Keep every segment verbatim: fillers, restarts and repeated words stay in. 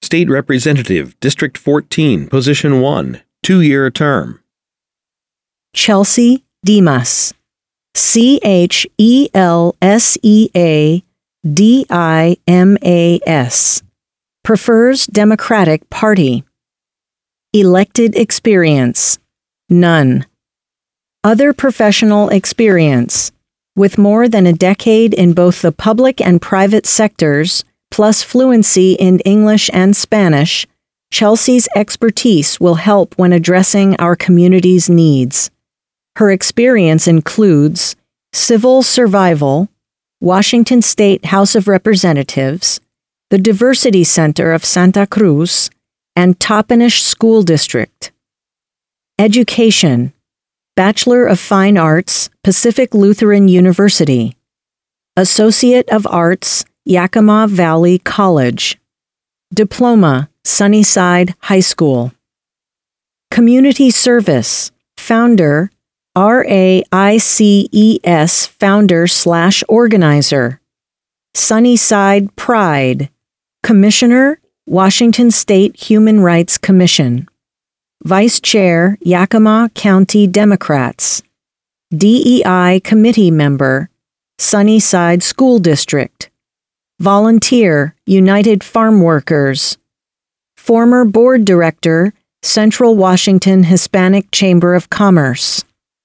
State Representative, District fourteen, Position one, two-year term. Chelsea Dimas, C H E L S E A D I M A S. Prefers Democratic Party. Elected experience, none. Other professional experience, with more than a decade in both the public and private sectors, plus fluency in English and Spanish, Chelsea's expertise will help when addressing our community's needs. Her experience includes civil survival, Washington State House of Representatives, the Diversity Center of Santa Cruz, and Toppenish School District. Education, Bachelor of Fine Arts, Pacific Lutheran University. Associate of Arts, Yakima Valley College. Diploma, Sunnyside High School. Community Service, Founder, R A I C E S Founder slash Organizer. Sunnyside Pride, Commissioner, Washington State Human Rights Commission. Vice Chair, Yakima County Democrats. D E I Committee Member, Sunnyside School District. Volunteer, United Farm Workers. Former Board Director, Central Washington Hispanic Chamber of Commerce.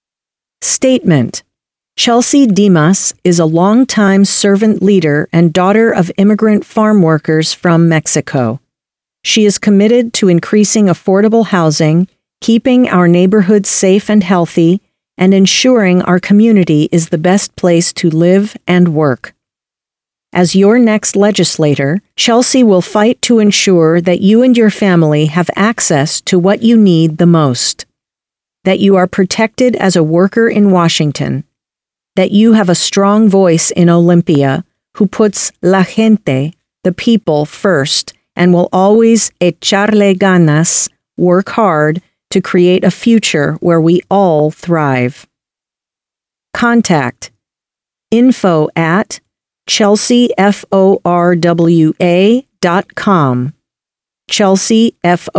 Statement: Chelsea Dimas is a longtime servant leader and daughter of immigrant farm workers from Mexico. She is committed to increasing affordable housing, keeping our neighborhoods safe and healthy, and ensuring our community is the best place to live and work. As your next legislator, Chelsea will fight to ensure that you and your family have access to what you need the most, that you are protected as a worker in Washington, that you have a strong voice in Olympia who puts la gente, the people, first, and will always echarle ganas, work hard, to create a future where we all thrive. Contact info at chelsea forwa dot com. chelsea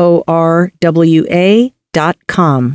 forwa dot com.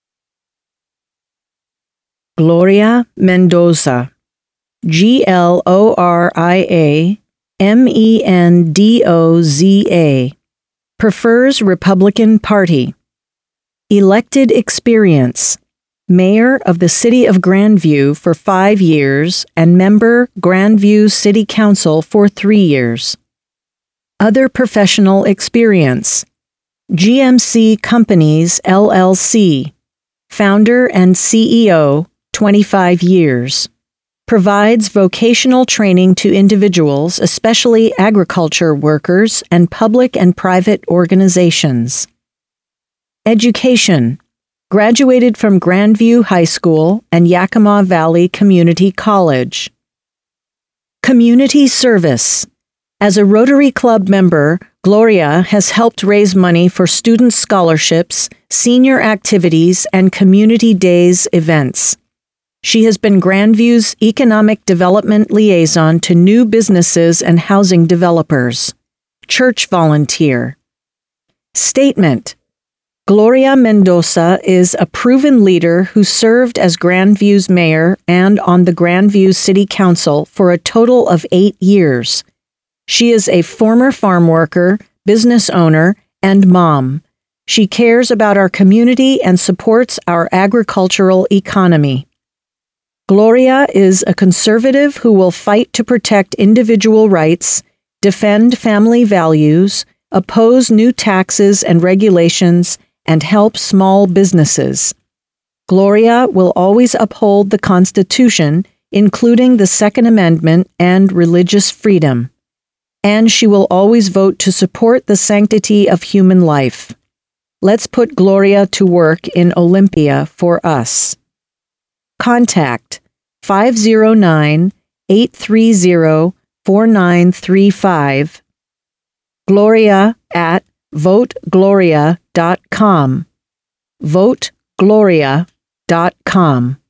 Gloria Mendoza, G L O R I A M E N D O Z A. Prefers Republican Party. Elected experience, Mayor of the City of Grandview for five years and Member Grandview City Council for three years. Other professional experience, G M C Companies L L C, Founder and C E O, twenty-five years. Provides vocational training to individuals, especially agriculture workers and public and private organizations. Education. Graduated from Grandview High School and Yakima Valley Community College. Community service. As a Rotary Club member, Gloria has helped raise money for student scholarships, senior activities, and Community Days events. She has been Grandview's Economic Development Liaison to new businesses and housing developers. Church volunteer. Statement: Gloria Mendoza is a proven leader who served as Grandview's mayor and on the Grandview City Council for a total of eight years. She is a former farm worker, business owner, and mom. She cares about our community and supports our agricultural economy. Gloria is a conservative who will fight to protect individual rights, defend family values, oppose new taxes and regulations, and help small businesses. Gloria will always uphold the Constitution, including the Second Amendment and religious freedom. And she will always vote to support the sanctity of human life. Let's put Gloria to work in Olympia for us. Contact five oh nine, eight three oh, four nine three five. Gloria at vote gloria dot com. vote gloria dot com.